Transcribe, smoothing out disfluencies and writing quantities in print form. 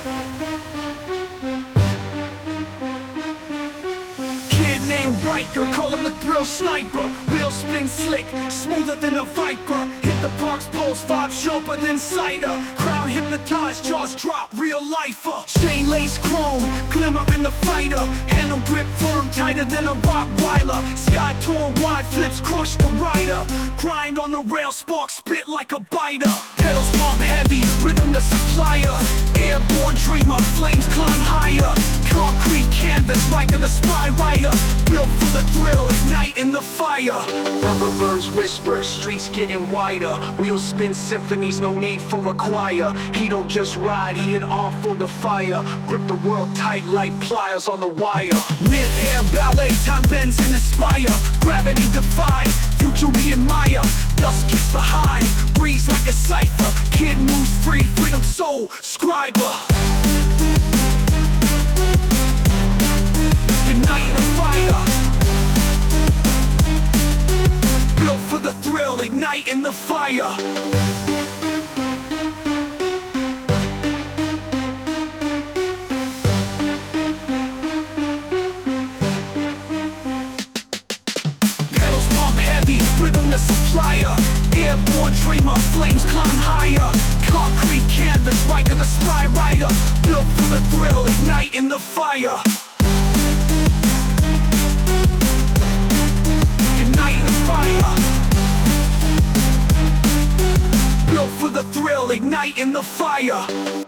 Kid named Riker, call him the thrill sniper. Wheel spin slick, smoother than a viper. Hit the park's post, vibe sharper than cider. Crowd hypnotized, jaws drop, real lifer. Chain lace chrome, glimmer in the fighter. Handle grip firm, tighter than a Rottweiler. Sky torn wide, flips crush the rider. Grind on the rail, spark spit like a biter. Pedals pump heavy, rhythm the supplier. Airborne dreamer, flames climb higher. Concrete canvas, like in the spy rider. Built for the thrill, ignite in the fire. Rubber birds whisper, streets getting wider. Wheels spin symphonies, no need for a choir. He don't just ride, he an arm for the fire. Grip the world tight like pliers on the wire. Mid-air ballet, time bends and aspire. Gravity defies, future we admire. Dust keeps behind, breeze like a cipher. Kid moves free, freedom soul, scriber. Ignite in the fire. Built for the thrill, ignite in the fire. Pedals pump heavy, rhythm the supplier. Airborne dreamer, flames climb higher. Concrete canvas, right in the spy rider. Built for the thrill, ignite in the fire. Ignite in the fire. Built for the thrill, ignite in the fire.